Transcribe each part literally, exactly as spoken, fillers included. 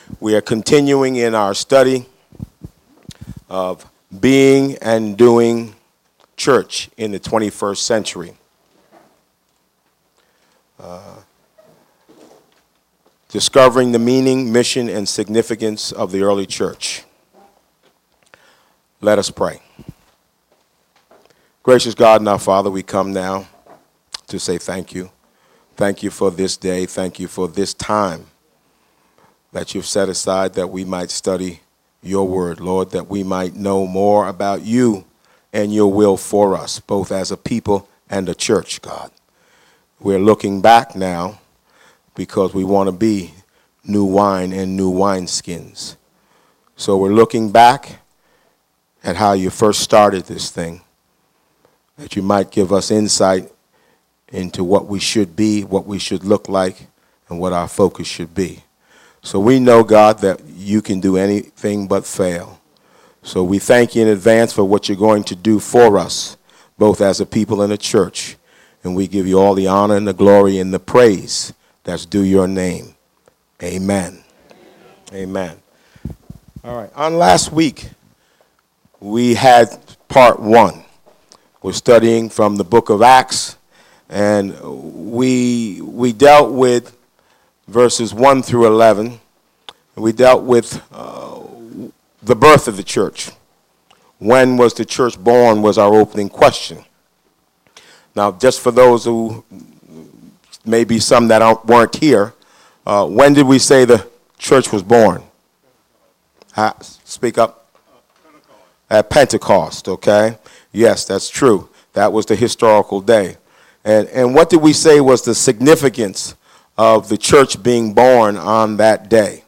We are continuing in our study of being and doing church in the twenty-first century. Uh, discovering the meaning, mission, and significance of the early church. Let us pray. Gracious God and our Father, we come now to say thank you. Thank you for this day. Thank you for this time that you've set aside that we might study your word, Lord, that we might know more about you and your will for us, both as a people and a church, God. We're looking back now because we want to be new wine and new wineskins. So we're looking back at how you first started this thing, that you might give us insight into what we should be, what we should look like, and what our focus should be. So we know, God, that you can do anything but fail. So we thank you in advance for what you're going to do for us, both as a people and a church. And we give you all the honor and the glory and the praise that's due your name. Amen. Amen. All right. On last week, we had part one. We're studying from the book of Acts, and we we dealt with verses one through eleven. We dealt with uh, the birth of the church. When was the church born was our opening question. Now, just for those who, maybe some that aren't, weren't here, uh, when did we say the church was born? Uh, speak up. At Pentecost, okay? Yes, that's true. That was the historical day. And and what did we say was the significance of the church being born on that day?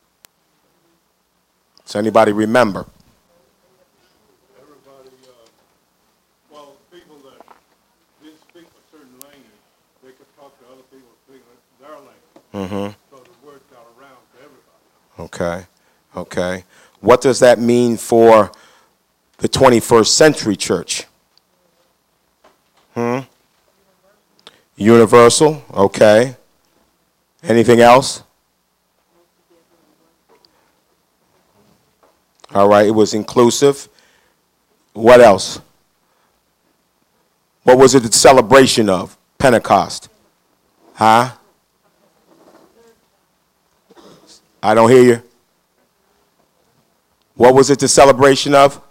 Does anybody remember? Everybody, uh, well, people that didn't speak a certain language, they could talk to other people speaking their language. Mm-hmm. So the word got around to everybody. Okay, okay. What does that mean for the twenty-first century church? Hmm? Universal, okay. Anything else? All right, it was inclusive. What else? What was it the celebration of? Pentecost. Huh? I don't hear you. What was it the celebration of?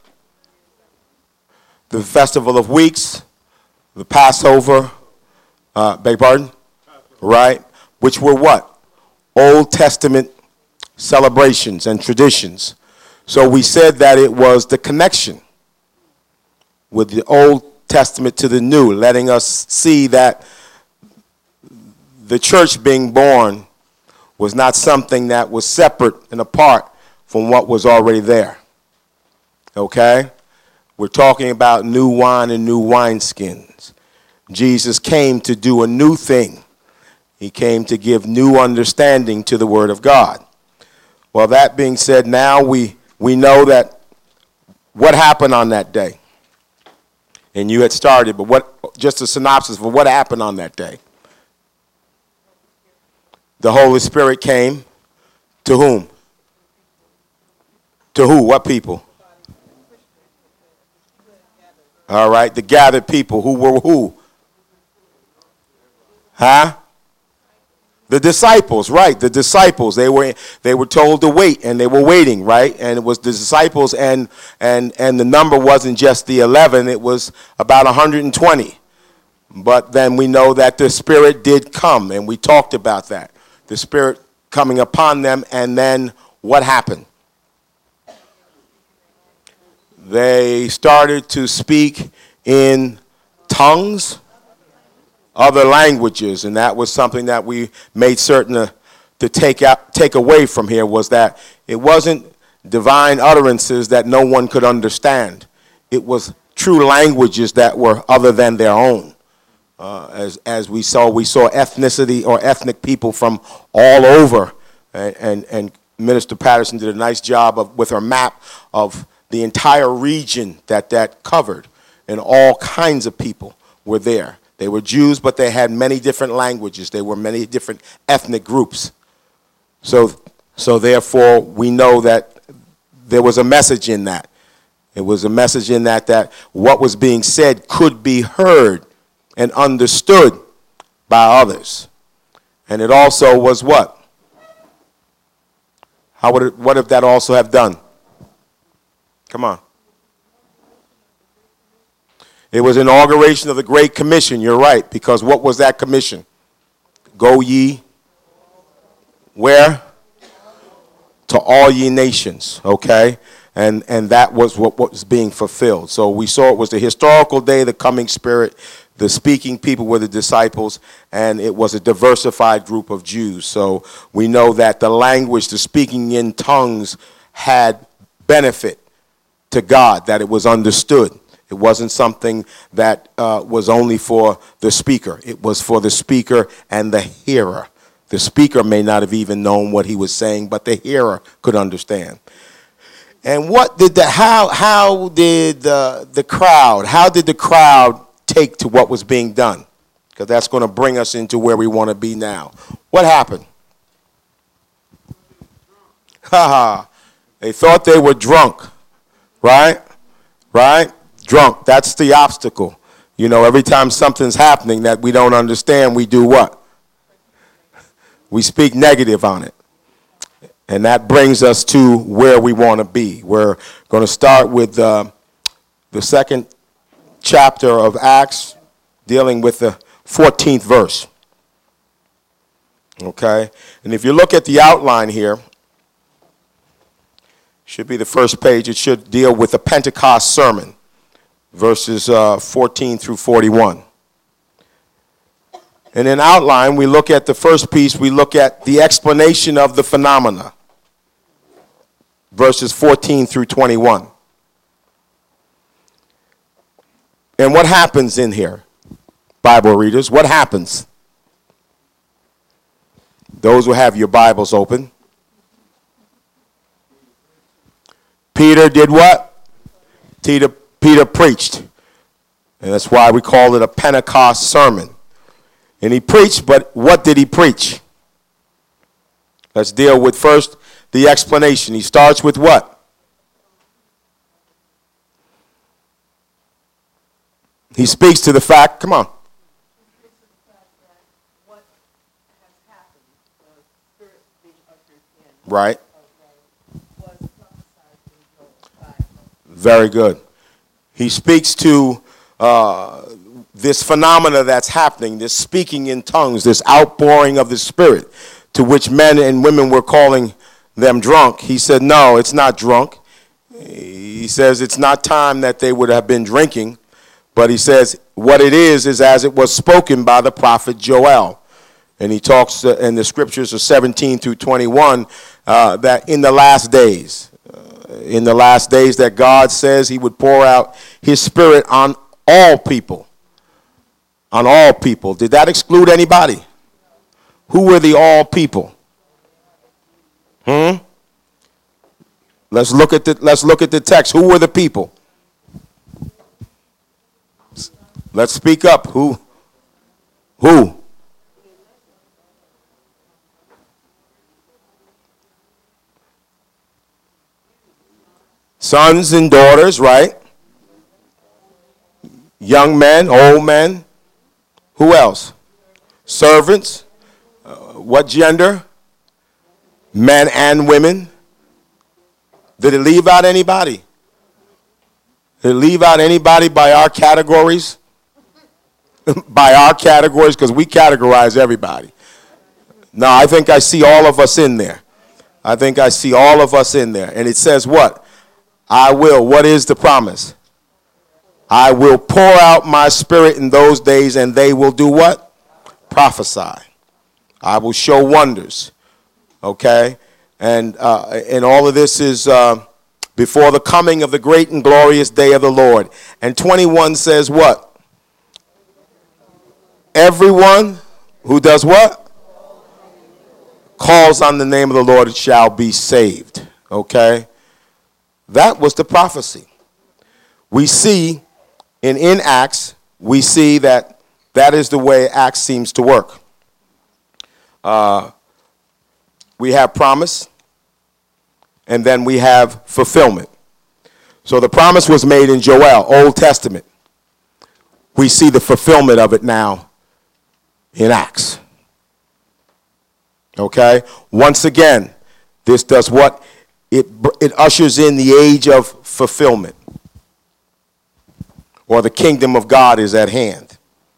The Festival of Weeks, the Passover, uh, beg pardon? Passover. Right? Which were what? Old Testament celebrations and traditions. So we said that it was the connection with the Old Testament to the New, letting us see that the church being born was not something that was separate and apart from what was already there. Okay? We're talking about new wine and new wineskins. Jesus came to do a new thing. He came to give new understanding to the Word of God. Well, that being said, now we, we know that what happened on that day. And you had started, but what? Just a synopsis for what happened on that day. The Holy Spirit came to whom? To who? What people? All right, the gathered people. Who were who? Huh? The disciples, right, the disciples. They were they were told to wait, and they were waiting, right? And it was the disciples, and and and the number wasn't just the eleven, it was about one hundred twenty. But then we know that the Spirit did come, and we talked about that. The Spirit coming upon them, and then what happened? They started to speak in tongues, other languages, and that was something that we made certain to, to take out, take away from here, was that it wasn't divine utterances that no one could understand. It was true languages that were other than their own. Uh, as as we saw, we saw ethnicity or ethnic people from all over, and, and, and Minister Patterson did a nice job of, with her map of the entire region that that covered, and all kinds of people were there. They were Jews, but they had many different languages. They were many different ethnic groups. So So therefore, we know that there was a message in that. It was a message in that that what was being said could be heard and understood by others. And it also was what? How would it, what if that also have done? Come on. It was inauguration of the Great Commission. You're right, because what was that commission? Go ye where? To all ye nations, okay? And and that was what, what was being fulfilled. So we saw it was the historical day, the coming Spirit, the speaking people were the disciples, and it was a diversified group of Jews. So we know that the language, the speaking in tongues, had benefit to God, that it was understood. It wasn't something that uh, was only for the speaker. It was for the speaker and the hearer. The speaker may not have even known what he was saying, but the hearer could understand. And what did the how how did the the crowd how did the crowd take to what was being done? Because that's going to bring us into where we want to be now. What happened? Ha ha! They thought they were drunk, right? Right? Drunk. That's the obstacle. You know, every time something's happening that we don't understand, we do what? We speak negative on it. And that brings us to where we want to be. We're going to start with uh, the second chapter of Acts, dealing with the fourteenth verse. Okay? And if you look at the outline here, should be the first page. It should deal with the Pentecost sermon, verses uh, fourteen through forty-one. And in outline, we look at the first piece, we look at the explanation of the phenomena, verses fourteen through twenty-one. And what happens in here, Bible readers? What happens? Those who have your Bibles open. Peter did what? Peter, Peter preached. And that's why we call it a Pentecost sermon. And he preached, but what did he preach? Let's deal with first the explanation. He starts with what? He speaks to the fact, come on. Right. Very good. He speaks to uh, this phenomena that's happening, this speaking in tongues, this outpouring of the Spirit, to which men and women were calling them drunk. He said, no, it's not drunk. He says it's not time that they would have been drinking, but he says what it is is as it was spoken by the prophet Joel. And he talks uh, in the scriptures of seventeen through twenty-one uh, that in the last days, uh, in the last days that God says he would pour out his Spirit on all people. On all people. Did that exclude anybody? Who were the all people? Hmm? Let's look at the let's look at the text. Who were the people? Let's speak up. Who? Who? Sons and daughters, right? Young men, old men. Who else? Servants. Uh, what gender? Men and women. Did it leave out anybody? Did it leave out anybody by our categories? By our categories, because we categorize everybody. No, I think I see all of us in there. I think I see all of us in there. And it says what? I will. What is the promise? I will pour out my Spirit in those days, and they will do what? Prophesy. I will show wonders. Okay? And uh, and all of this is uh, before the coming of the great and glorious day of the Lord. And twenty-one says what? Everyone who does what? Calls on the name of the Lord shall be saved. Okay? That was the prophecy. We see in, in Acts, we see that that is the way Acts seems to work. Uh, we have promise, and then we have fulfillment. So the promise was made in Joel, Old Testament. We see the fulfillment of it now in Acts. Okay? Once again, this does what? It, it ushers in the age of fulfillment, or the kingdom of God is at hand.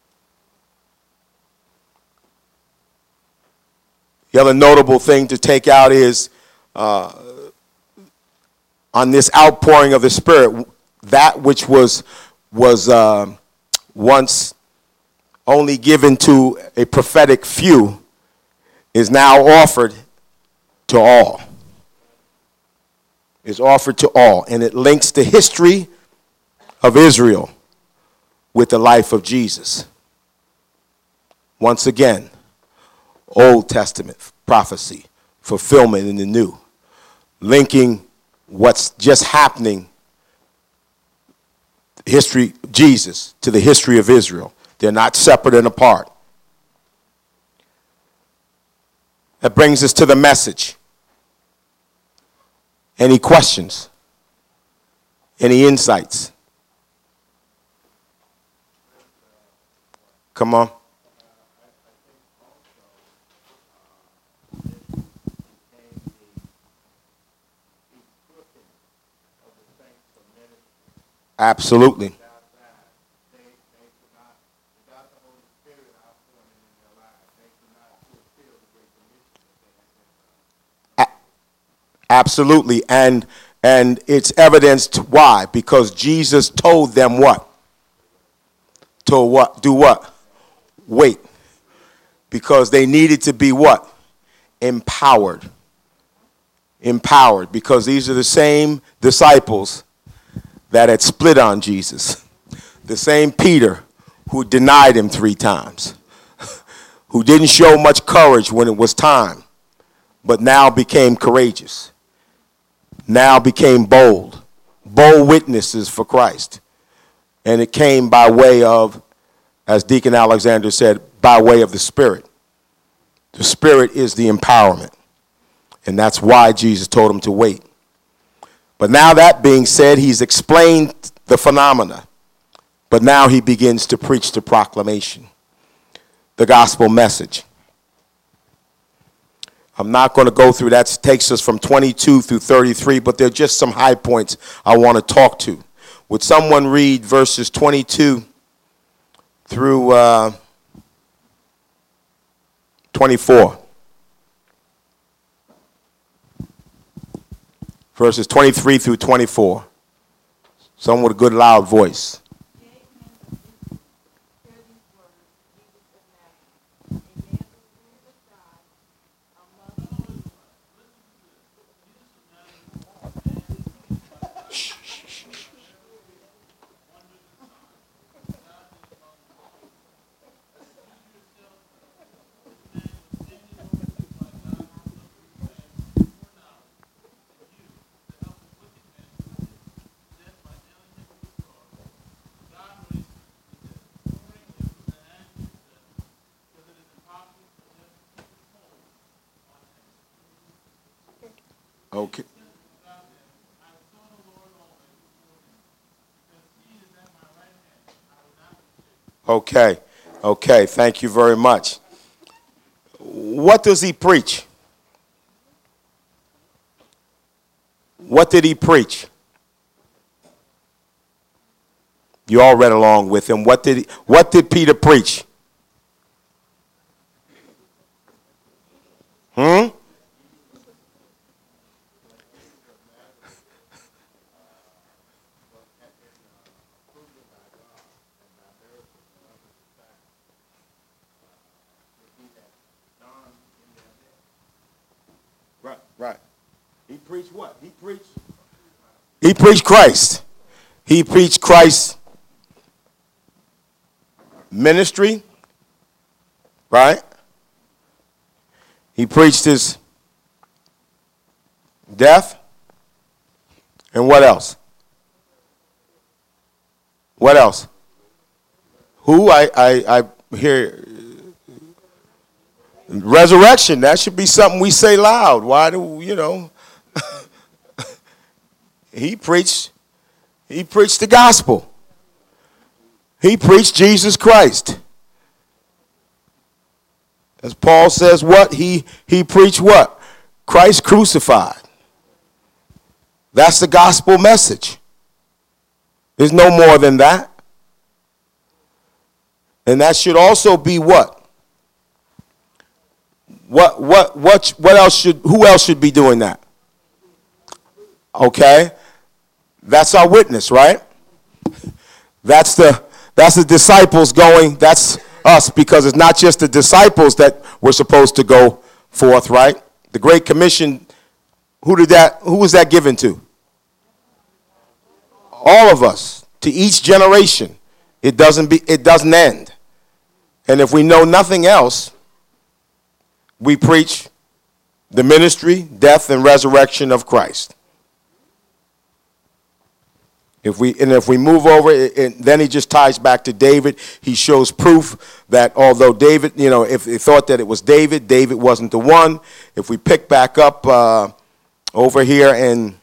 The other notable thing to take out is uh, on this outpouring of the Spirit, that which was was uh, once only given to a prophetic few is now offered to all. Is offered to all, and it links the history of Israel with the life of Jesus. Once again, Old Testament prophecy, fulfillment in the new, linking what's just happening, history of Jesus to the history of Israel. They're not separate and apart. That brings us to the message. Any questions? Any insights? Come on. Absolutely. Absolutely. And and it's evidenced why? Because Jesus told them what? Told what? Do what? Wait. Because they needed to be what? Empowered. Empowered. Because these are the same disciples that had split on Jesus. The same Peter who denied him three times. Who didn't show much courage when it was time, but now became courageous. Now became bold, bold witnesses for Christ. And it came by way of, as Deacon Alexander said, by way of the Spirit. The Spirit is the empowerment. And that's why Jesus told him to wait. But now that being said, he's explained the phenomena. But now he begins to preach the proclamation, the gospel message. I'm not going to go through that. It takes us from twenty-two through thirty-three, but there are just some high points I want to talk to. Would someone read verses twenty-two through uh, twenty-four? Verses twenty-three through twenty-four. Someone with a good loud voice. Okay. Okay. Okay. Thank you very much. What does he preach? What did he preach? You all read along with him. What did he, what did Peter preach? Hmm? Right, right. He preached what? He preached. He preached Christ. He preached Christ's ministry, right? He preached his death. And what else? What else? Who? I, I, I hear resurrection. That should be something we say loud. Why do, you know? He preached, he preached the gospel. He preached Jesus Christ. As Paul says, what? He, he preached what? Christ crucified. That's the gospel message. There's no more than that. And that should also be what? What what what what else should who else should be doing that? Okay? That's our witness, right? That's the that's the disciples going, that's us, because it's not just the disciples that we're supposed to go forth, right? The Great Commission, who did that who was that given to? All of us, to each generation. It doesn't be it doesn't end. And if we know nothing else, we preach the ministry, death, and resurrection of Christ. If we and if we move over, it, it, then he just ties back to David. He shows proof that although David, you know, if they thought that it was David, David wasn't the one. If we pick back up uh, over here in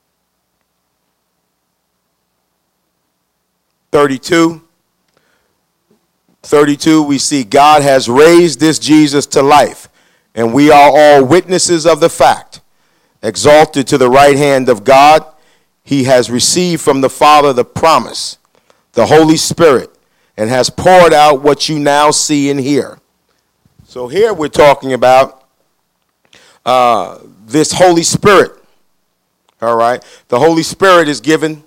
thirty-two, thirty-two, we see God has raised this Jesus to life, and we are all witnesses of the fact. Exalted to the right hand of God, he has received from the Father the promise, the Holy Spirit, and has poured out what you now see and hear. So here we're talking about uh, this Holy Spirit. All right? The Holy Spirit is given,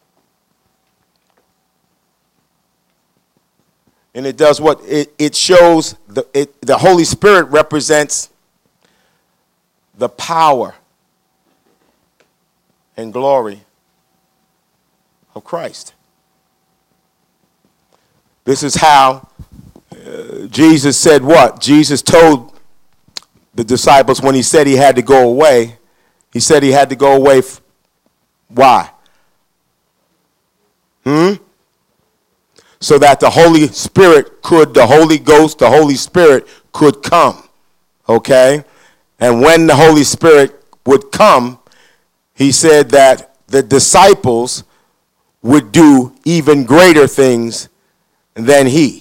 and it does what? It, it shows, the, it, the Holy Spirit represents the power and glory of Christ. This is how uh, Jesus said what? Jesus told the disciples when he said he had to go away, he said he had to go away. F- why? Hmm? So that the Holy Spirit could, the Holy Ghost, the Holy Spirit could come. Okay? And when the Holy Spirit would come, he said that the disciples would do even greater things than he.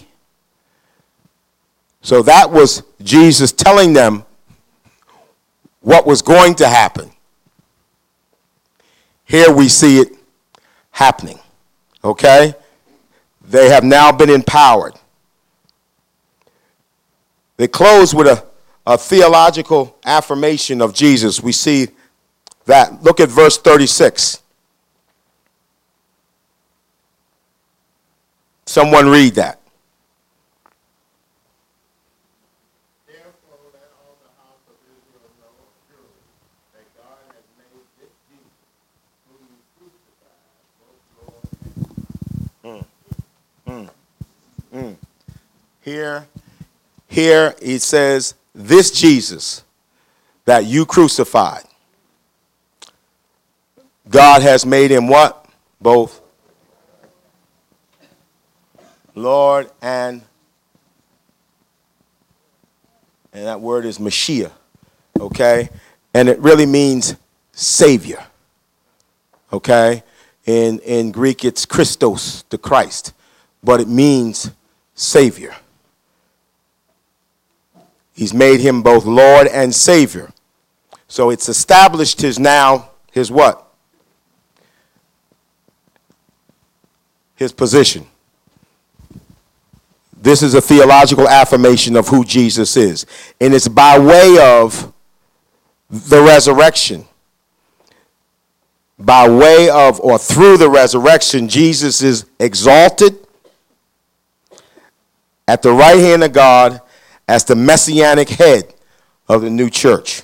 So that was Jesus telling them what was going to happen. Here we see it happening. Okay? They have now been empowered. They close with a, a theological affirmation of Jesus. We see that. Look at verse thirty-six. Someone read that. Therefore, let all the house of Israel know surely that God has made this Jesus, whom you crucified, both Lord and Mm. Mm. Here, here it says, this Jesus that you crucified, God has made him what? Both Lord and, and that word is Mashiach, okay? And it really means Savior, okay? In, in Greek, it's Christos, the Christ, but it means Savior. He's made him both Lord and Savior. So it's established his now, his what? His position. This is a theological affirmation of who Jesus is. And it's by way of the resurrection. By way of or through the resurrection, Jesus is exalted at the right hand of God as the messianic head of the new church.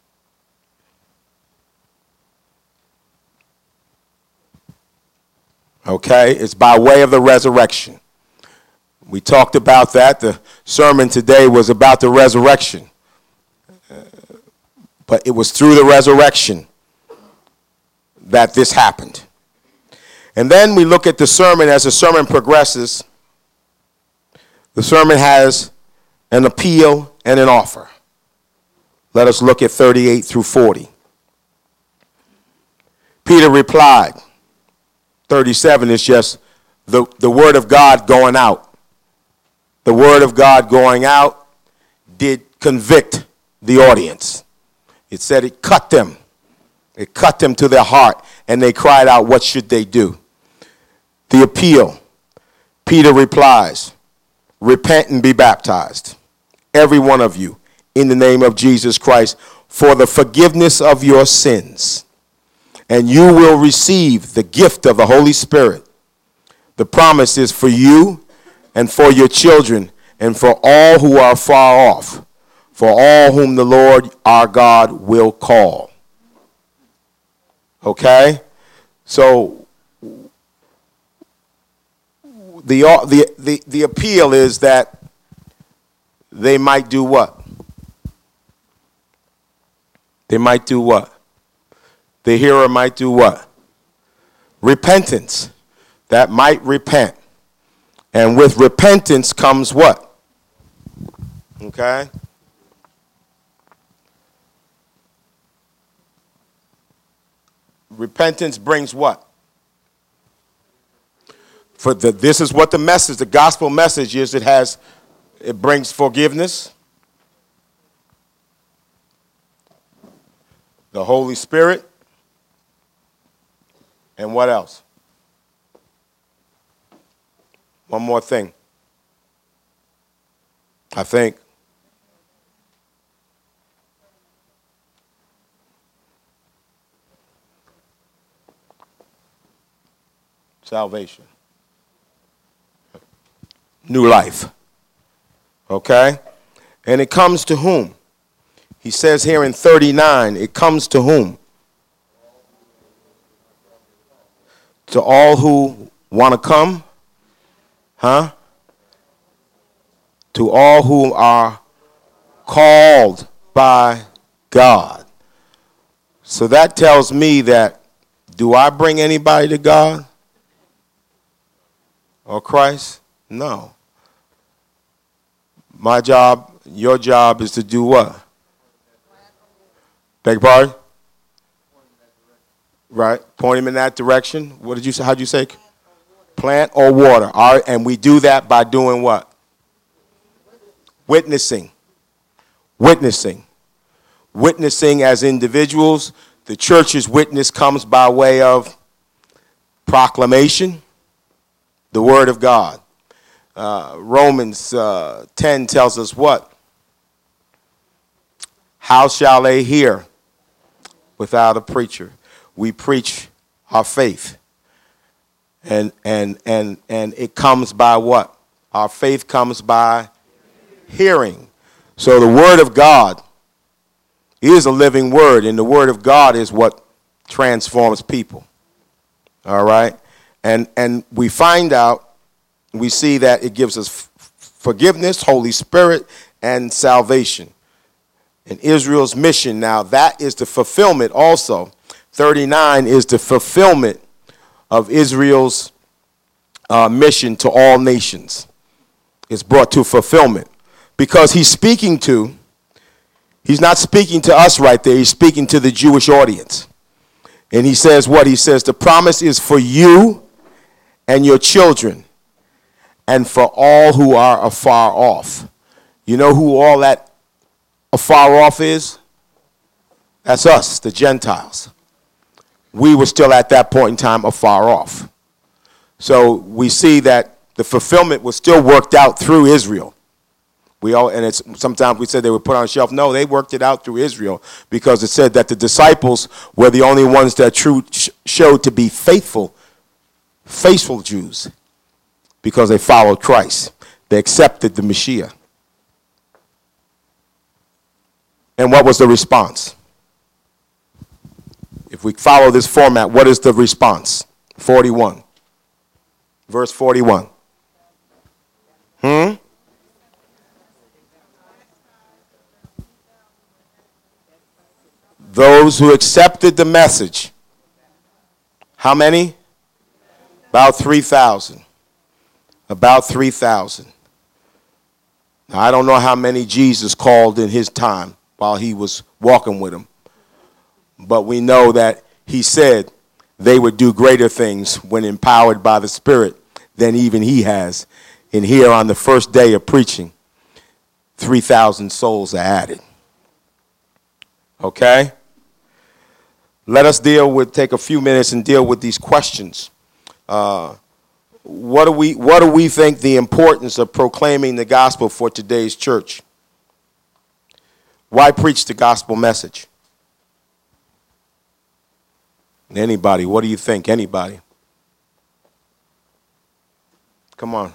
Okay? It's by way of the resurrection. We talked about that. The sermon today was about the resurrection. Uh, but it was through the resurrection that this happened. And then we look at the sermon as the sermon progresses. The sermon has an appeal and an offer. Let us look at thirty-eight through forty. Peter replied. thirty-seven is just the, the word of God going out. The word of God going out did convict the audience. It said it cut them. It cut them to their heart, and they cried out, what should they do? The appeal. Peter replies, repent and be baptized, every one of you, in the name of Jesus Christ, for the forgiveness of your sins, and you will receive the gift of the Holy Spirit. The promise is for you and for your children and for all who are far off, for all whom the Lord our God will call. Okay? So the, the, the, the appeal is that they might do what? They might do what? The hearer might do what? Repentance. That might repent. And with repentance comes what? Okay? Repentance brings what? For the, this is what the message, the gospel message is. It has, it brings forgiveness, the Holy Spirit, and what else? One more thing. I think. Salvation. New life. Okay? And it comes to whom? He says here in thirty-nine, it comes to whom? To all who want to come? Huh? To all who are called by God. So that tells me that, do I bring anybody to God or Christ? No. My job, your job is to do what? Beg your pardon? Right. Point him in that direction. What did you say? How'd you say? Plant or water. All right. And we do that by doing what? Witnessing. Witnessing. Witnessing as individuals. The church's witness comes by way of proclamation, the word of God. Uh, Romans uh, ten tells us what? How shall they hear without a preacher? We preach our faith. And and and and it comes by what? Our faith comes by hearing. So the word of God is a living word, and the word of God is what transforms people. All right? And and we find out, we see that it gives us f- forgiveness, Holy Spirit, and salvation. And Israel's mission now, that is the fulfillment also. thirty-nine is the fulfillment of Israel's uh, mission to all nations. It's brought to fulfillment. Because he's speaking to, he's not speaking to us right there, he's speaking to the Jewish audience. And he says what? He says, the promise is for you and your children, and for all who are afar off. You know who all that afar off is? That's us, the Gentiles. We were still at that point in time afar off. So we see that the fulfillment was still worked out through Israel. We all, and it's sometimes we said they were put on a shelf. No, they worked it out through Israel, because it said that the disciples were the only ones that true showed to be faithful, faithful Jews, because they followed Christ. They accepted the Messiah. And what was the response? If we follow this format, what is the response? forty-one. Verse forty-one. Hmm? Those who accepted the message. How many? About three thousand. About three thousand. Now, I don't know how many Jesus called in his time while he was walking with them. But we know that he said, they would do greater things when empowered by the Spirit than even he has. And here on the first day of preaching, three thousand souls are added. Okay? Let us deal with, take a few minutes and deal with these questions. Uh, what do we, what do we think the importance of proclaiming the gospel for today's church? Why preach the gospel message? Anybody, what do you think? Anybody? Come on.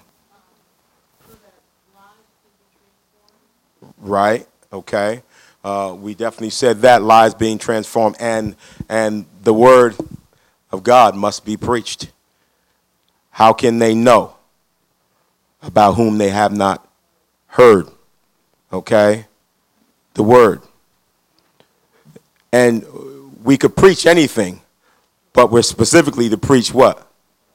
Right, okay. Uh, we definitely said that, lives being transformed, and and the word of God must be preached. How can they know about whom they have not heard? Okay, the word. And we could preach anything, but we're specifically to preach what?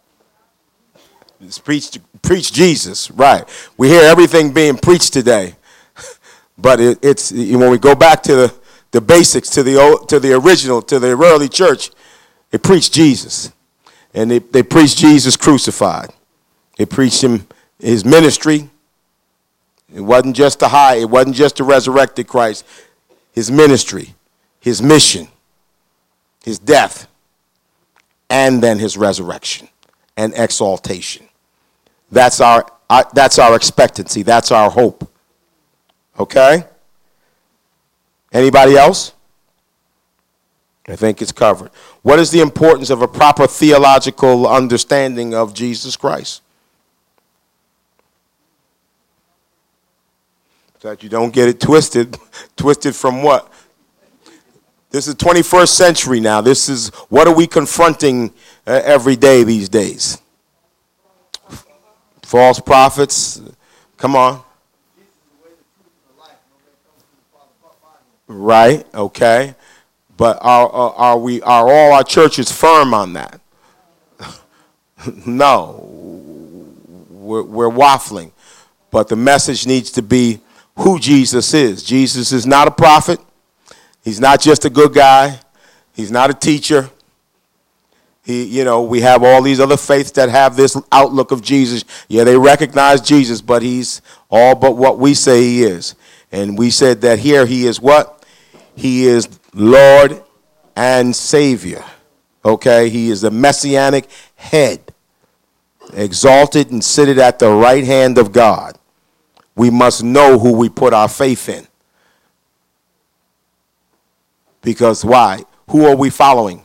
It's preach, preach Jesus, right. We hear everything being preached today. But it, it's when we go back to the, the basics, to the old, to the original, to the early church, they preached Jesus. And they, they preached Jesus crucified. They preached him, his ministry. It wasn't just the high, it wasn't just the resurrected Christ. His ministry, his mission, his death, and then his resurrection and exaltation. That's our, our that's our expectancy. That's our hope. Okay? Anybody else? I think it's covered. What is the importance of a proper theological understanding of Jesus Christ? So that you don't get it twisted. Twisted from what? This is twenty-first century now. This is, what are we confronting uh, every day these days? False prophets. Come on. Right, okay. But are, are, are we, are all our churches firm on that? No. We're, we're waffling. But the message needs to be who Jesus is. Jesus is not a prophet. He's not just a good guy. He's not a teacher. He, you know, we have all these other faiths that have this outlook of Jesus. Yeah, they recognize Jesus, but he's all but what we say he is. And we said that here he is what? He is Lord and Savior. Okay? He is the messianic head, exalted and seated at the right hand of God. We must know who we put our faith in. Because why? Who are we following?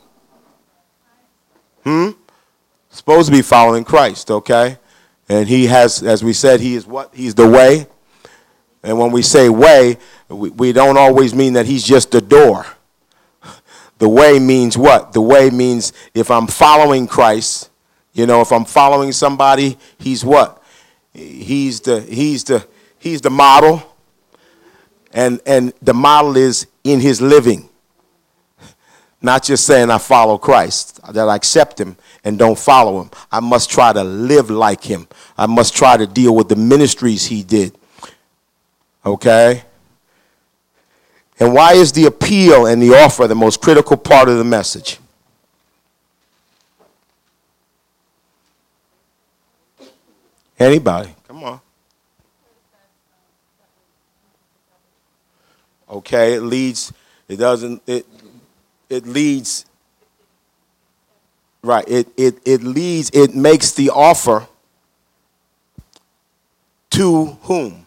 Hmm? Supposed to be following Christ, okay? And he has, as we said, he is what? He's the way. And when we say way, we, we don't always mean that he's just the door. The way means what? The way means if I'm following Christ, you know, if I'm following somebody, he's what? He's the he's the he's the model. And and the model is in his living. Not just saying I follow Christ, that I accept him and don't follow him. I must try to live like him. I must try to deal with the ministries he did. Okay? And why is the appeal and the offer the most critical part of the message? Anybody? Come on. Okay, it leads, it doesn't, it it leads, right, it, it, it leads, it makes the offer to whom?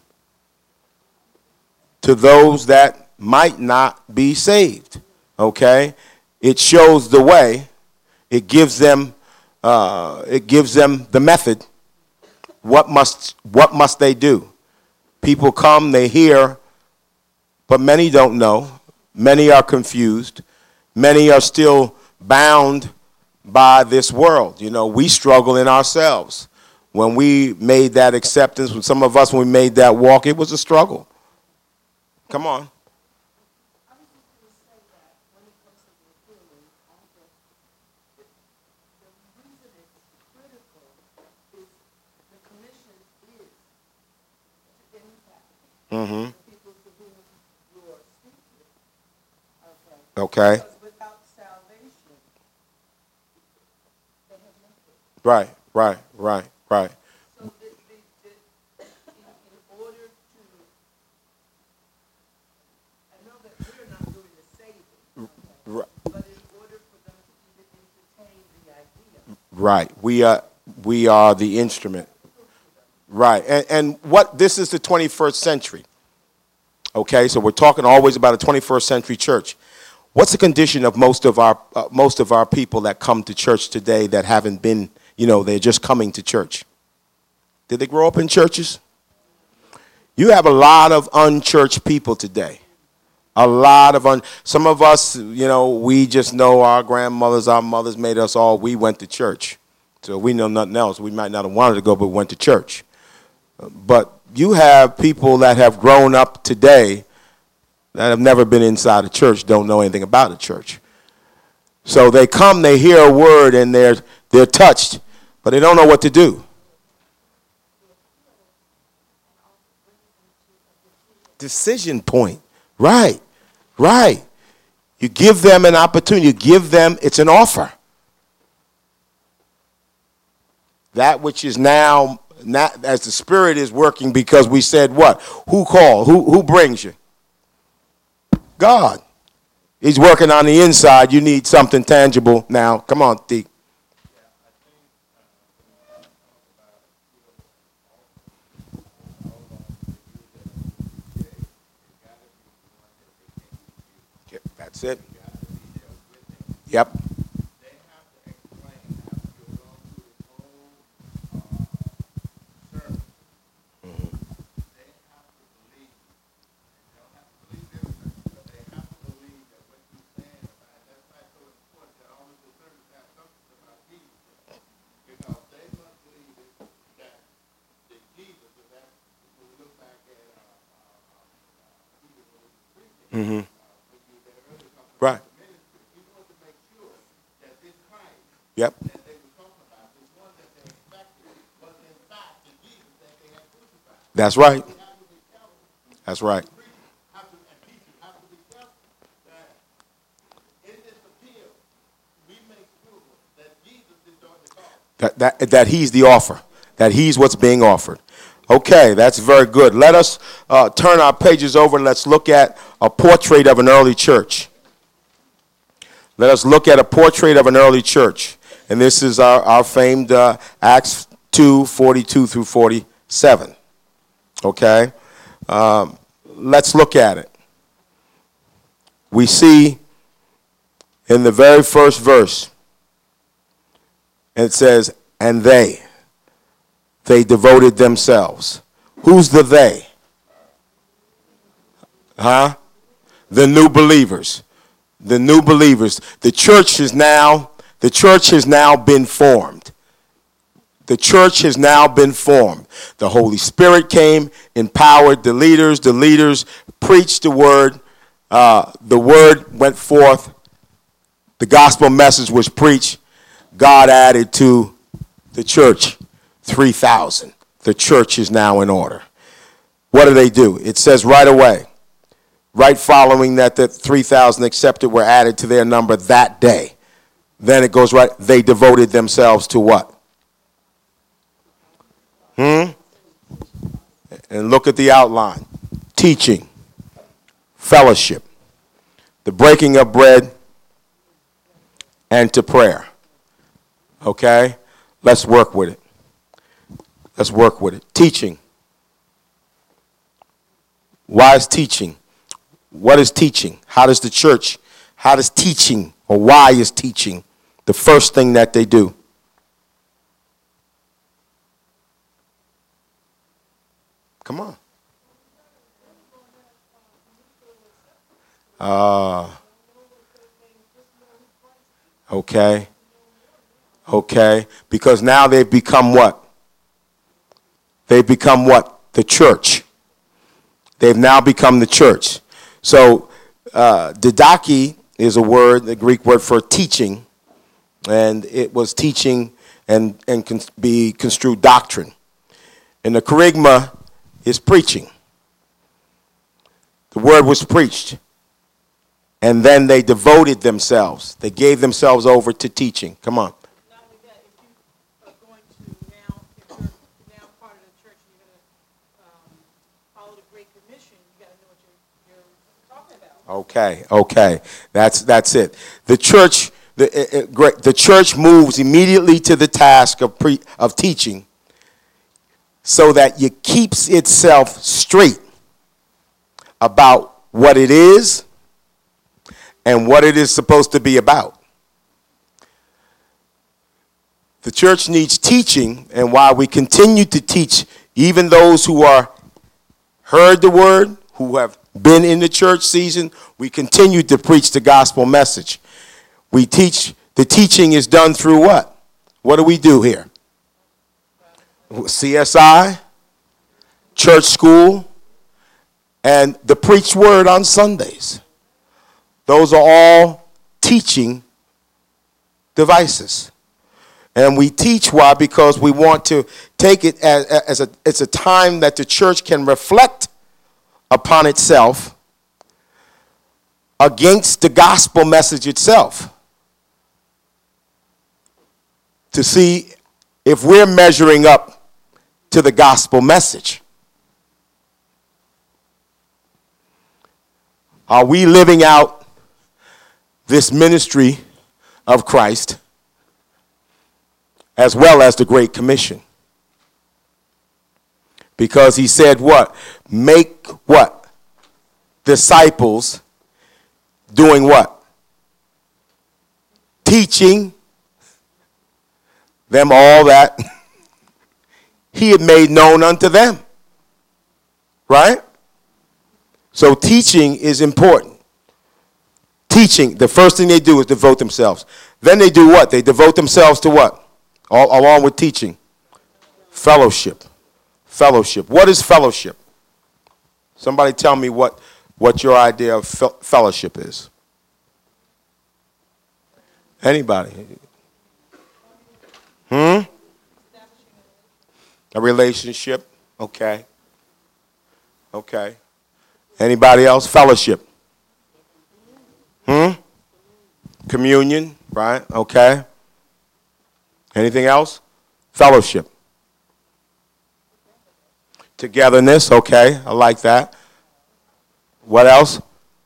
To those that might not be saved, okay? It shows the way. It gives them, uh, it gives them the method. What must, what must they do? People come, they hear, but many don't know. Many are confused. Many are still bound by this world. You know, we struggle in ourselves. When we made that acceptance, when some of us, when we made that walk, it was a struggle. Come on. I was just going to say that when it comes to the healing, also, the, the reason it's critical is the commission is to impact Mm-hmm. the people to whom you are speaking. Okay. Okay. Because without salvation, Right, right, right, right. So the, the, the, in, in order to, I know that we're not doing the saving, okay? Right. But in order for them to even entertain the idea, Right. We are we are the instrument. Right. And and what this is the twenty-first century. Okay, so we're talking always about a twenty-first century church. What's the condition of most of our uh, most of our people that come to church today that haven't been, you know, they're just coming to church? Did they grow up in churches? You have a lot of unchurched people today. A lot of un. Some of us, you know, we just know our grandmothers, our mothers made us all. We went to church, so we know nothing else. We might not have wanted to go, but went to church. But you have people that have grown up today that have never been inside a church, don't know anything about a church. So they come, they hear a word, and they're they're touched, but they don't know what to do. Decision point, right? Right. You give them an opportunity. You give them, it's an offer. That which is now, not as the Spirit is working, because we said what? Who called? Who, who brings you? God. He's working on the inside. You need something tangible now. Come on, Deke. That's it. Yep. They have to explain after you're going through this whole uh, service. They have to believe. They don't have to believe everything, but they have to believe that what you're saying about it, that's not so important that all of the service has something about Jesus. Because they must believe it, that that Jesus is that when we look back at uh, uh, uh, even when we were preaching, Mm-hmm. uh, when you were there earlier talking Right. about the ministry, he wanted to make sure that this Christ Yep. that they were talking about, this one that they expected, was in fact the Jesus that they had crucified. That's right. We have to be careful. That's right. Preachers have to, and teachers have to be careful that in this appeal, we make sure that Jesus is doing the call. That, that, that he's the offer, that he's what's being offered. Okay, that's very good. Let us uh, turn our pages over and let's look at a portrait of an early church. Let us look at a portrait of an early church. And this is our, our famed uh, Acts two, forty-two through forty-seven. Okay? Um, let's look at it. We see in the very first verse, it says, and they, they devoted themselves. Who's the they? Huh? The new believers. The new believers. The church is now, the church has now been formed. The church has now been formed. The Holy Spirit came, empowered the leaders. The leaders preached the word. Uh, the word went forth. The gospel message was preached. God added to the church three thousand. The church is now in order. What do they do? It says right away, right following that the three thousand accepted were added to their number that day. Then it goes right, they devoted themselves to what? Hmm? And look at the outline. Teaching, fellowship, the breaking of bread, and to prayer. Okay? Let's work with it. Let's work with it. Teaching. Why is teaching? What is teaching? How does the church, how does teaching, or why is teaching the first thing that they do? Come on. Uh, okay. Okay. Because now they've become what? They've become what? The church. They've now become the church. So, uh, didache is a word, the Greek word for teaching, and it was teaching and, and can be construed doctrine. And the kerygma is preaching. The word was preached. And then they devoted themselves. They gave themselves over to teaching. Come on. not only that, Okay, okay. That's that's it. The church the uh, uh, great the church moves immediately to the task of pre, of teaching so that it keeps itself straight about what it is and what it is supposed to be about. The church needs teaching, and while we continue to teach even those who are heard the word, who have been in the church season, we continue to preach the gospel message. We teach, the teaching is done through what? What do we do here? C S I, church school, and the preached word on Sundays. Those are all teaching devices. And we teach why? Because we want to take it as, as a, it's a time that the church can reflect upon itself against the gospel message itself, to see if we're measuring up to the gospel message. Are we living out this ministry of Christ as well as the Great Commission? Because he said what? Make what? Disciples doing what? Teaching them all that he had made known unto them. Right? So teaching is important. Teaching, the first thing they do is devote themselves. Then they do what? They devote themselves to what? All, along with teaching. Fellowship. Fellowship. What is fellowship? Somebody tell me what, what your idea of fe- fellowship is. Anybody? Hmm? A relationship. Okay. Okay. Anybody else? Fellowship. Hmm? Communion, right? Okay. Anything else? Fellowship. Togetherness, okay. I like that. What else?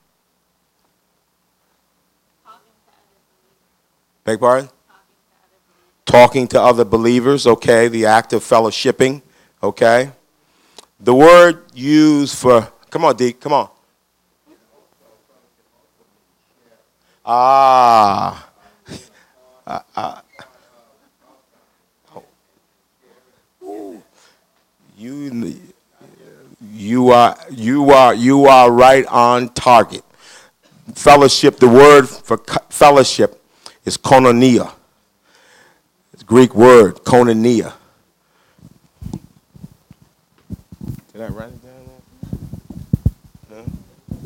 Beg pardon? Talking to other believers, okay. The act of fellowshipping, okay. The word used for, come on, D, come on. Ah. uh, uh. You, you are you are you are right on target. Fellowship. The word for fellowship is koinonia. It's a Greek word, koinonia. Did I write it down there? No?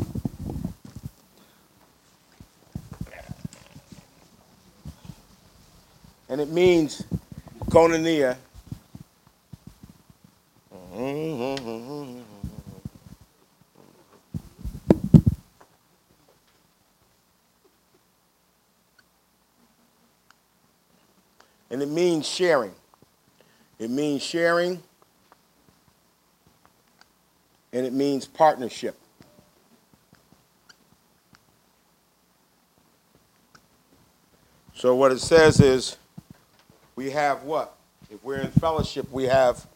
And it means koinonia. And it means sharing. It means sharing. And it means partnership. So what it says is, we have what? If we're in fellowship, we have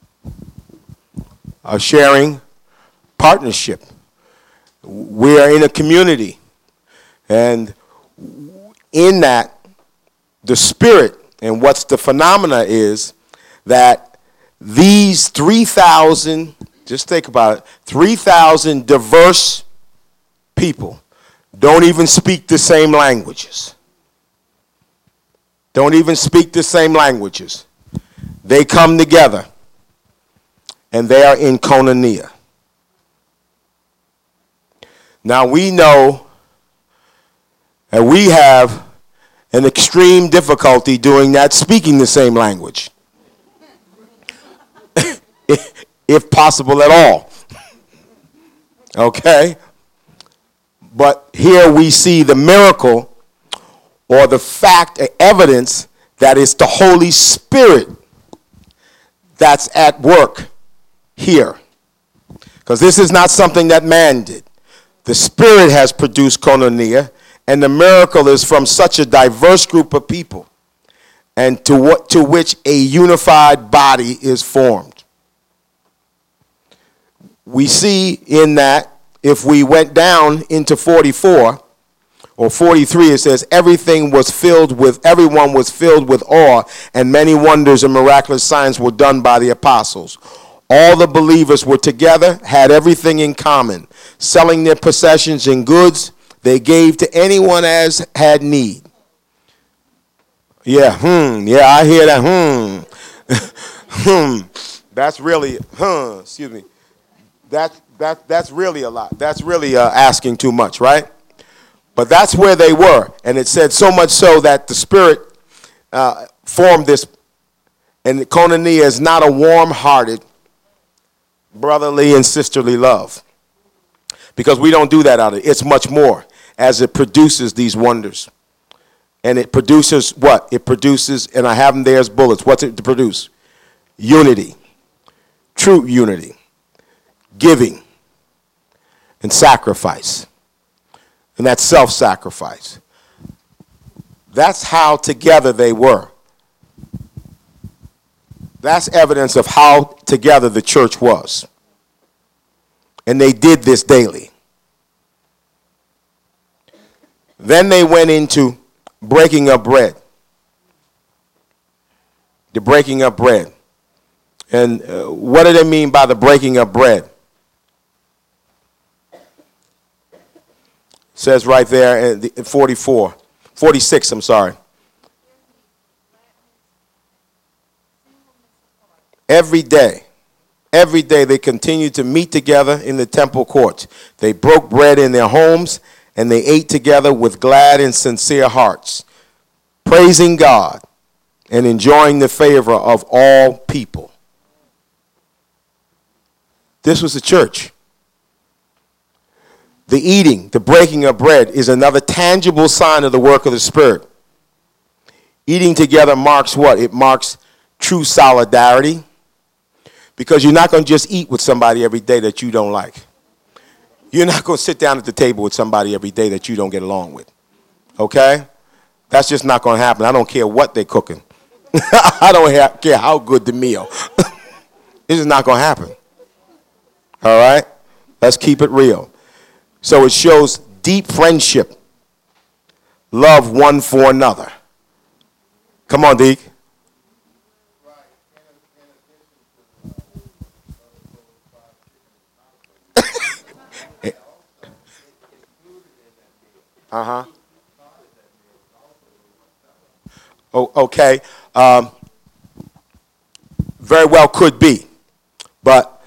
a sharing partnership. We are in a community. And in that, the spirit and what's the phenomena is that these three thousand, just think about it, three thousand diverse people don't even speak the same languages. Don't even speak the same languages. They come together. And they are in koinonia. Now we know that we have an extreme difficulty doing that, speaking the same language. If possible at all. Okay? But here we see the miracle or the fact, evidence that it's the Holy Spirit that's at work here. Because this is not something that man did. The Spirit has produced koinonia, and the miracle is from such a diverse group of people, and to what to which a unified body is formed. We see in that, if we went down into forty-four or forty-three, it says everything was filled with, everyone was filled with awe, and many wonders and miraculous signs were done by the apostles. All the believers were together, had everything in common. Selling their possessions and goods, they gave to anyone as had need. Yeah, hmm, yeah, I hear that, hmm. hmm, that's really, huh, excuse me. That, that, that's really a lot. That's really uh, asking too much, right? But that's where they were. And it said so much so that the Spirit uh, formed this. And koinonia is not a warm-hearted, brotherly and sisterly love. Because we don't do that out of it. It's much more, as it produces these wonders. And it produces what? It produces, and I have them there as bullets. What's it to produce? Unity. True unity. Giving. And sacrifice. And that's self-sacrifice. That's how together they were. That's evidence of how together the church was. And they did this daily. Then they went into breaking of bread. The breaking of bread. And uh, what do they mean by the breaking of bread? It says right there in, the, in forty-four, forty-six, I'm sorry. Every day, every day they continued to meet together in the temple courts. They broke bread in their homes, and they ate together with glad and sincere hearts, praising God and enjoying the favor of all people. This was the church. The eating, the breaking of bread is another tangible sign of the work of the Spirit. Eating together marks what? It marks true solidarity. Because you're not going to just eat with somebody every day that you don't like. You're not going to sit down at the table with somebody every day that you don't get along with. Okay? That's just not going to happen. I don't care what they're cooking. I don't ha- care how good the meal. This is not going to happen. All right? Let's keep it real. So it shows deep friendship. Love one for another. Come on, Deke. Uh-huh. Oh, okay. Um, very well could be. But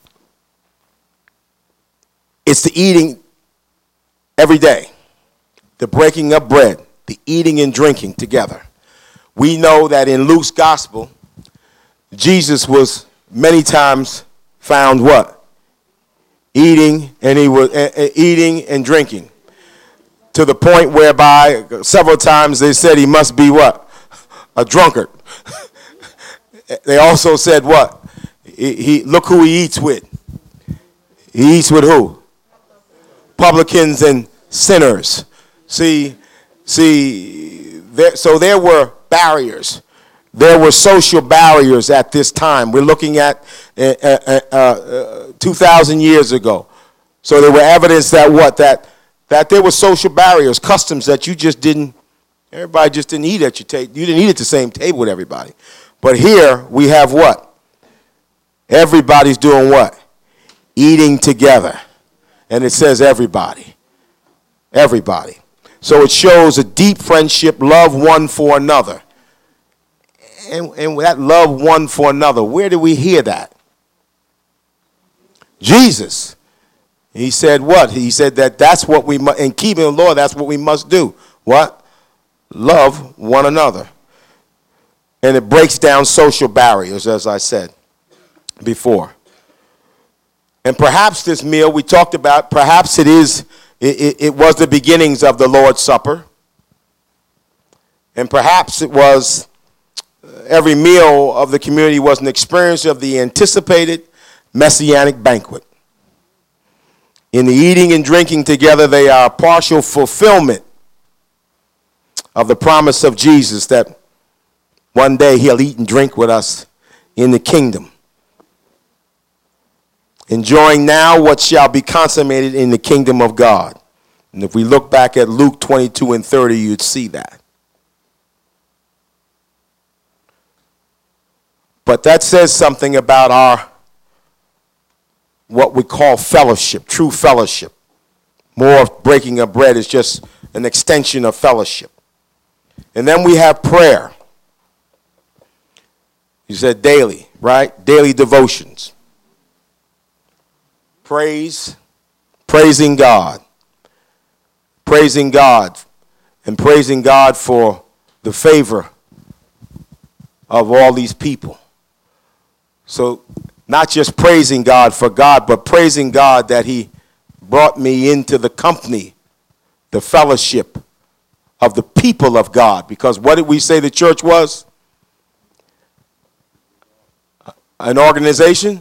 it's the eating every day, the breaking of bread, the eating and drinking together. We know that in Luke's gospel, Jesus was many times found what? Eating, and he was uh, uh, eating and drinking. To the point whereby several times they said he must be what? A drunkard. They also said what? He, he look who he eats with. He eats with who? Publicans and sinners. See, see, there, so there were barriers. There were social barriers at this time. We're looking at uh, uh, uh, uh, two thousand years ago. So there were evidence that what? That that there were social barriers, customs that you just didn't, everybody just didn't eat at your table. You didn't eat at the same table with everybody. But here we have what? Everybody's doing what? Eating together. And it says everybody. Everybody. So it shows a deep friendship, love one for another. And, and that love one for another, where do we hear that? Jesus. He said what? He said that that's what we must, in keeping the law, that's what we must do. What? Love one another. And it breaks down social barriers, as I said before. And perhaps this meal we talked about, perhaps it is, it, it, it was the beginnings of the Lord's Supper. And perhaps it was, uh, every meal of the community was an experience of the anticipated Messianic banquet. In the eating and drinking together, they are a partial fulfillment of the promise of Jesus that one day he'll eat and drink with us in the kingdom. Enjoying now what shall be consummated in the kingdom of God. And if we look back at Luke twenty-two and thirty, you'd see that. But that says something about our, what we call fellowship, true fellowship. More of breaking of bread is just an extension of fellowship. And then we have prayer. You said daily, right? Daily devotions. Praise, praising God. Praising God. And praising God for the favor of all these people. So not just praising God for God, but praising God that he brought me into the company, the fellowship of the people of God. Because what did we say the church was? An organization?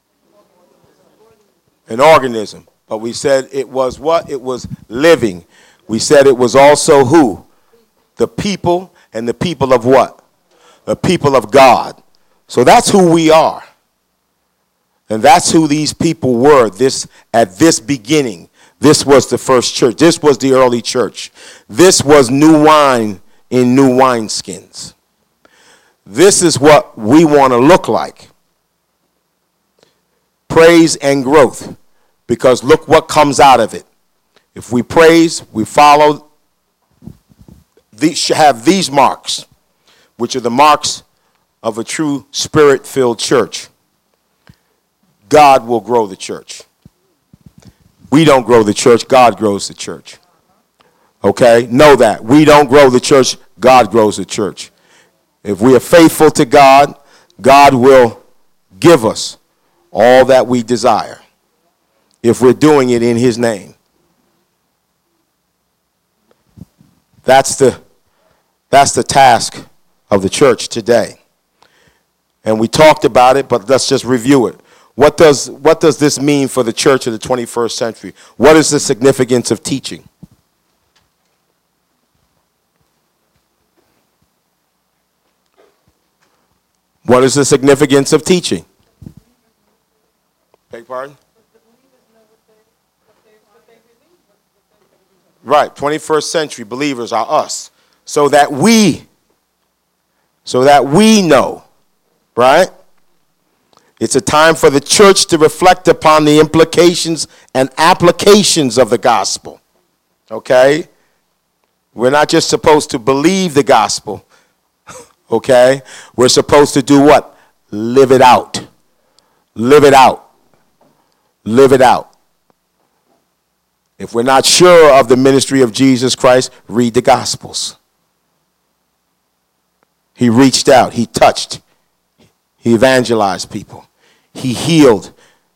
An organism. But we said it was what? It was living. We said it was also who? The people, and the people of what? The people of God. So that's who we are. And that's who these people were this at this beginning. This was the first church. This was the early church. This was new wine in new wineskins. This is what we want to look like. Praise and growth. Because look what comes out of it. If we praise, we follow, these have these marks, which are the marks of a true spirit-filled church. God will grow the church. We don't grow the church, God grows the church. Okay? Know that. We don't grow the church, God grows the church. If we are faithful to God, God will give us all that we desire if we're doing it in his name. That's the, that's the task of the church today. And we talked about it, but let's just review it. What does, what does this mean for the church of the twenty-first century? What is the significance of teaching? What is the significance of teaching? Beg pardon? Right, twenty-first century believers are us. So that we, so that we know, right? It's a time for the church to reflect upon the implications and applications of the gospel. Okay? We're not just supposed to believe the gospel. Okay? We're supposed to do what? Live it out. Live it out. Live it out. If we're not sure of the ministry of Jesus Christ, read the Gospels. He reached out. He touched. He evangelized people. He healed.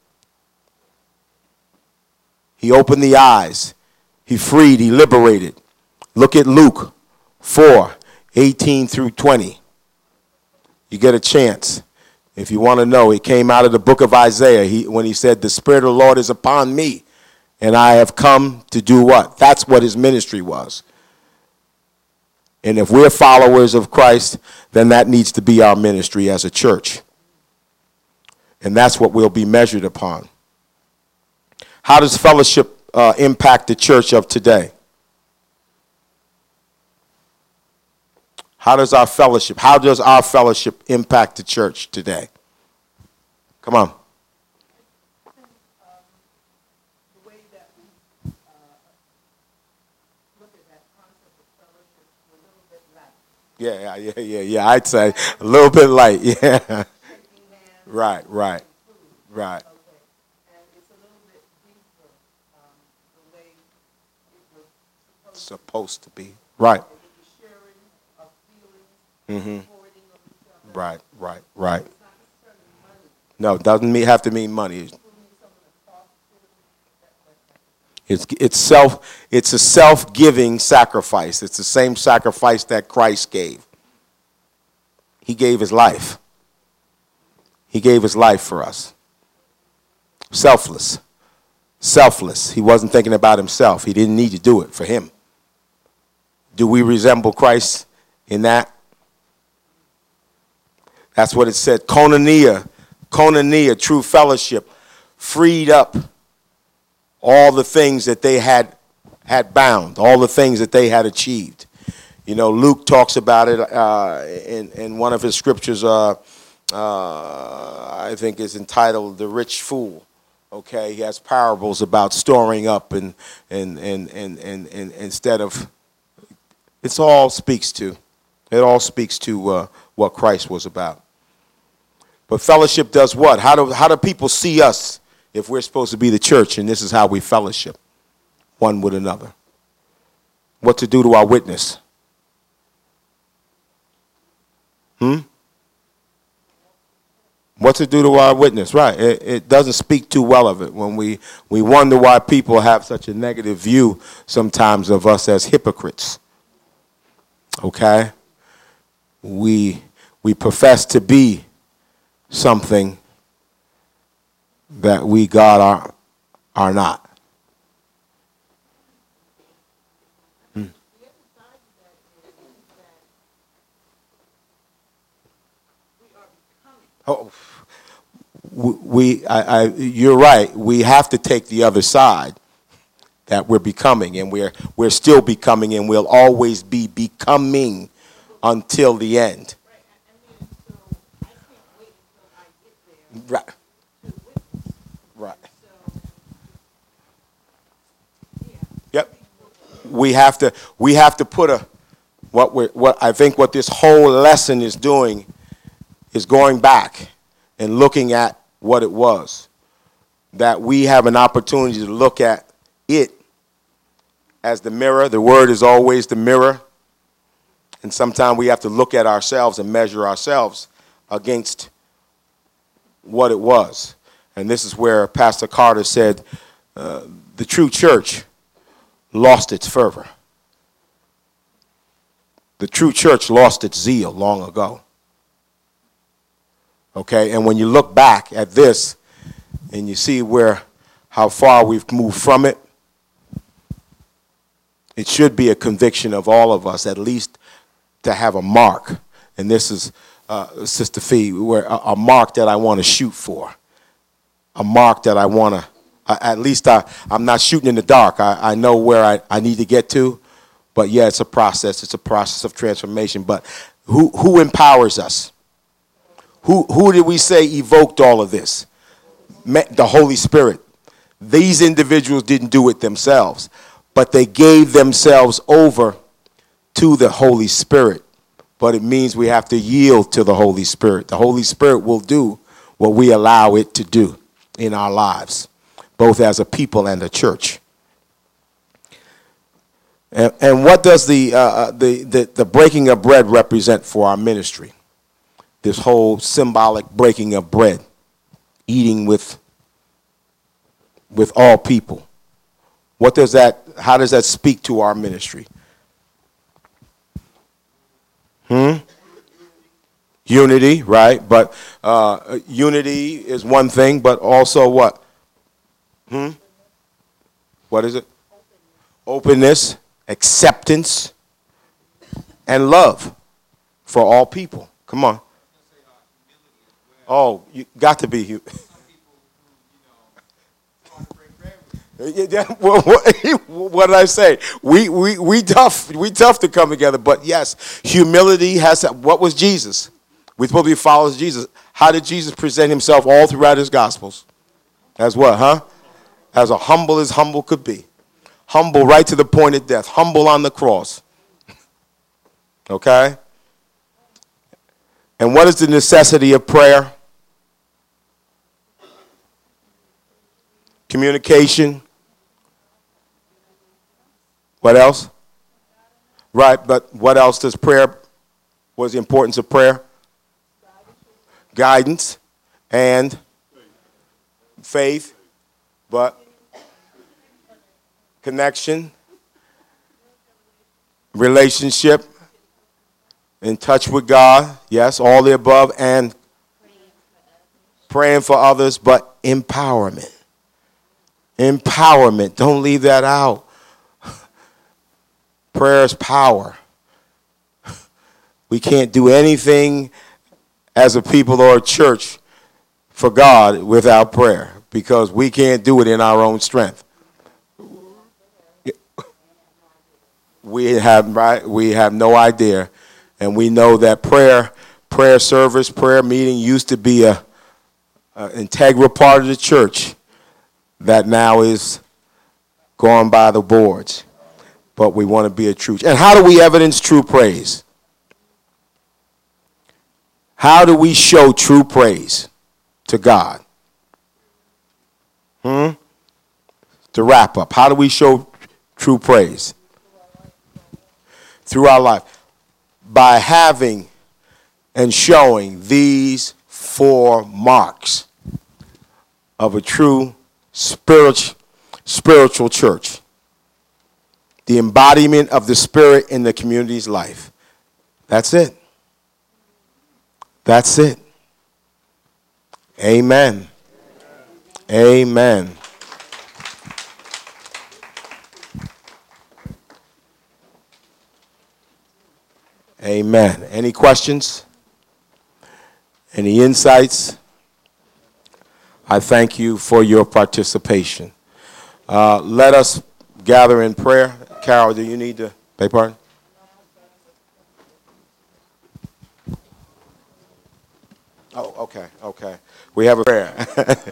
He opened the eyes. He freed. He liberated. Look at Luke four, eighteen through twenty. You get a chance. If you want to know, it came out of the book of Isaiah he, when he said, the Spirit of the Lord is upon me, and I have come to do what? That's what his ministry was. And if we're followers of Christ, then that needs to be our ministry as a church. And that's what we'll be measured upon. How does fellowship uh, impact the church of today? How does our fellowship, how does our fellowship impact the church today? Come on. The way that we uh, look at that concept of fellowship is a little bit light. Yeah, yeah, yeah, yeah. I'd say a little bit light. Yeah. Shaking hands. Right, right, Food. right. Okay. And it's a little bit deeper um, the way it was supposed Supposed to be. Right. to be. The sharing of feelings, Mm-hmm. supporting of each other. Right, right, right. It's not necessarily money. No, it doesn't mean, have to mean money. Putting some of the cost to it, that, that, It's it's self. It's a self-giving sacrifice. It's the same sacrifice that Christ gave. He gave his life. He gave his life for us. Selfless. selfless. He wasn't thinking about himself. He didn't need to do it for him. Do we resemble Christ in that? That's what it said. Koinonia, koinonia, true fellowship, freed up all the things that they had had bound, all the things that they had achieved. You know, Luke talks about it uh, in, in one of his scriptures, uh, uh, I think is entitled The Rich Fool. Okay, he has parables about storing up and, and, and, and, and, and instead of, it all speaks to, it all speaks to uh, what Christ was about. But fellowship does what? How do, how do people see us if we're supposed to be the church and this is how we fellowship one with another? What to do to our witness? Hmm? What to do to our witness? Right. It, it doesn't speak too well of it when we, we wonder why people have such a negative view sometimes of us as hypocrites. Okay? We, we profess to be something that we, God, are, are not. Hmm. Oh, we, I, I, you're right. We have to take the other side that we're becoming, and we're we're still becoming, and we'll always be becoming until the end. Right. Right. Yep. We have to we have to put a what we what I think what this whole lesson is doing is going back and looking at what it was. That we have an opportunity to look at it as the mirror. The word is always the mirror. And sometimes we have to look at ourselves and measure ourselves against what it was. And this is where Pastor Carter said uh, the true church lost its fervor. The true church lost its zeal long ago. Okay, and when you look back at this and you see where how far we've moved from it, it should be a conviction of all of us, at least to have a mark. And this is, uh, Sister Fee, where a, a mark that I want to shoot for. A mark that I want to, uh, at least I, I'm not shooting in the dark. I, I know where I, I need to get to. But yeah, it's a process. It's a process of transformation. But who, who empowers us? Who, who did we say evoked all of this? The Holy Spirit. These individuals didn't do it themselves, but they gave themselves over to the Holy Spirit. But it means we have to yield to the Holy Spirit. The Holy Spirit will do what we allow it to do in our lives, both as a people and a church. And, and what does the, uh, the, the, the breaking of bread represent for our ministry? This whole symbolic breaking of bread, eating with, with all people. What does that, how does that speak to our ministry? Hmm? Unity, right? But uh, unity is one thing, but also what? Hmm? What is it? Openness, acceptance, and love for all people. Come on. Oh, you got to be hu- Yeah, what, what did I say? We we we tough we tough to come together, but yes, humility has. What was Jesus? We're supposed to be followers of Jesus. How did Jesus present himself all throughout his Gospels? As what, huh? As a humble as humble could be, humble right to the point of death, humble on the cross. Okay. And what is the necessity of prayer? Communication. What else? Right, but what else does prayer, what is the importance of prayer? Guidance and faith, but connection, relationship, in touch with God, yes, all the above, and praying for others, but empowerment. Empowerment. Don't leave that out. Prayer is power. We can't do anything as a people or a church for God without prayer, because we can't do it in our own strength. We have right, we have no idea, and we know that prayer, prayer service, prayer meeting used to be a, a integral part of the church that now is gone by the boards. But we want to be a true. And how do we evidence true praise? How do we show true praise to God? Hmm? To wrap up, how do we show true praise? Through our life. By having and showing these four marks of a true spiritual spiritual church. The embodiment of the Spirit in the community's life. That's it. That's it. Amen. Amen. Amen. Any questions? Any insights? I thank you for your participation. Uh, let us gather in prayer. Carol, do you need to beg pardon? Oh, okay, okay. We have a prayer.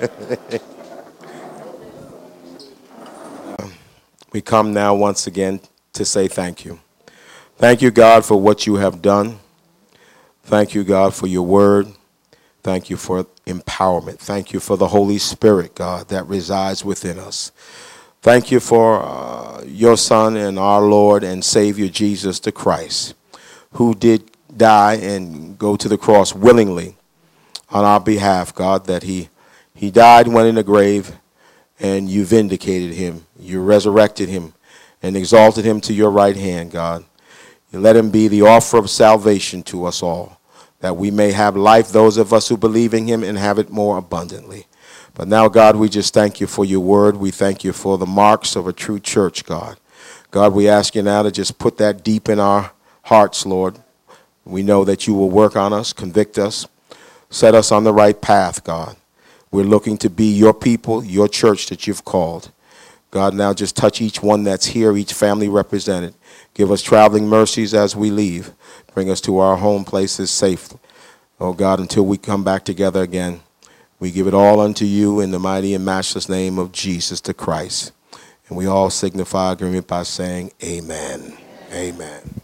We come now once again to say thank you. Thank you, God, for what you have done. Thank you, God, for your word. Thank you for empowerment. Thank you for the Holy Spirit, God, that resides within us. Thank you for uh, your Son and our Lord and Savior, Jesus the Christ, who did die and go to the cross willingly on our behalf, God, that he, he died, went in the grave, and you vindicated him. You resurrected him and exalted him to your right hand, God. You let him be the offer of salvation to us all, that we may have life, those of us who believe in him, and have it more abundantly. But now, God, we just thank you for your word. We thank you for the marks of a true church, God. God, we ask you now to just put that deep in our hearts, Lord. We know that you will work on us, convict us, set us on the right path, God. We're looking to be your people, your church that you've called. God, now just touch each one that's here, each family represented. Give us traveling mercies as we leave. Bring us to our home places safely. Oh, God, until we come back together again, we give it all unto you in the mighty and matchless name of Jesus the Christ. And we all signify agreement by saying amen. Amen. Amen.